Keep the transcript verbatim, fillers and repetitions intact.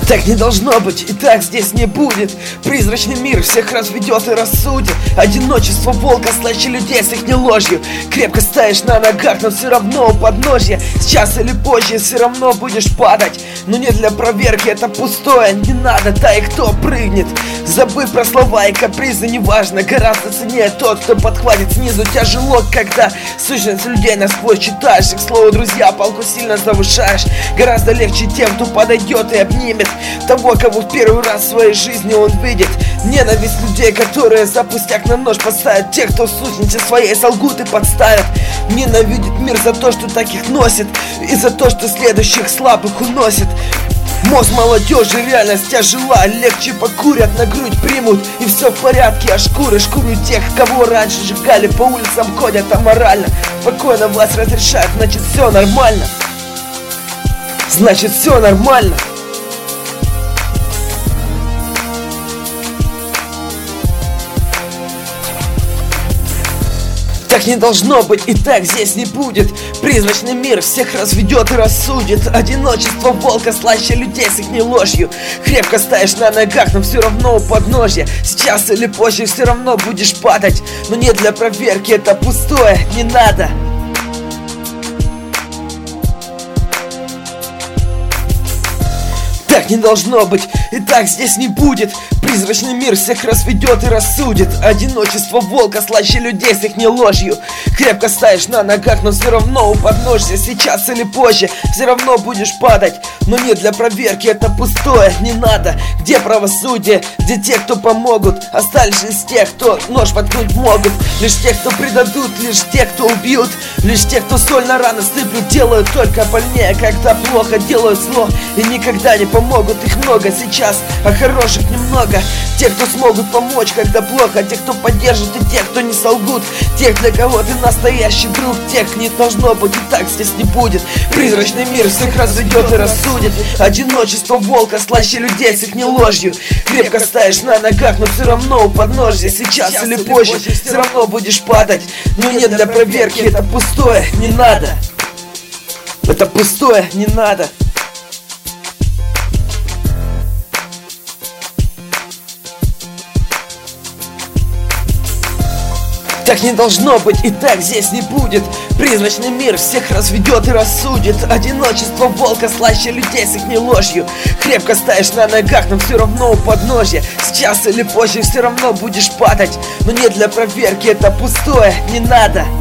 Так не должно быть, и так здесь не будет. Призрачный мир всех разведет и рассудит. Одиночество волка слаще людей с их не ложью. Крепко стоишь на ногах, но все равно у подножья. Сейчас или позже все равно будешь падать. Но не для проверки, это пустое. Не надо, дай кто прыгнет. Забыв про слова и капризы, неважно. Гораздо ценнее тот, кто подхватит снизу тяжело, когда сущность людей насквозь читаешь. И, к слову, друзья, палку сильно завышаешь. Гораздо легче тем, кто подойдет и обнимет того, кого в первый раз в своей жизни он видит. Ненависть людей, которые за пустяк на нож поставят. Тех, кто в сущности своей солгут и подставят. Ненавидит мир за то, что таких носит, и за то, что следующих слабых уносит. Мозг молодежи, реальность тяжела. Легче покурят, на грудь примут, и все в порядке, а шкуры, шкуру тех, кого раньше сжигали, по улицам ходят аморально. Спокойно власть разрешает, значит все нормально. Значит все нормально. Так не должно быть, и так здесь не будет. Призрачный мир всех разведет и рассудит. Одиночество волка слаще людей с их не ложью. Крепко стоишь на ногах, но все равно у подножья. Сейчас или позже все равно будешь падать. Но не для проверки, это пустое, не надо. Так не должно быть, и так здесь не будет. Призрачный мир всех разведет и рассудит. Одиночество волка слаще людей с их не ложью. Крепко стоишь на ногах, но все равно у подножья. Сейчас или позже все равно будешь падать. Но не для проверки, это пустое, не надо. Где правосудие, где те, кто помогут? Остались лишь тех, кто нож воткнуть могут. Лишь тех, кто предадут, лишь тех, кто убьют. Лишь тех, кто соль на раны сыплют, делают только больнее. Когда плохо делают зло и никогда не помогут. Могут их много сейчас, а хороших немного. Те, кто смогут помочь, когда плохо. Те, кто поддержит, и те, кто не солгут. Тех, для кого ты настоящий друг. Тех не должно быть, и так здесь не будет. Призрачный мир всех разведет и рассудит. Одиночество волка слаще людей с их не ложью. Крепко стоишь на ногах, но все равно у подножья. Сейчас или позже все равно будешь падать. Но не для проверки, это пустое, не надо. Это пустое, не надо. Так не должно быть, и так здесь не будет. Призрачный мир всех разведет и рассудит. Одиночество волка слаще людей с их не ложью. Крепко стоишь на ногах, но все равно у подножья. Сейчас или позже все равно будешь падать. Но не для проверки, это пустое, не надо.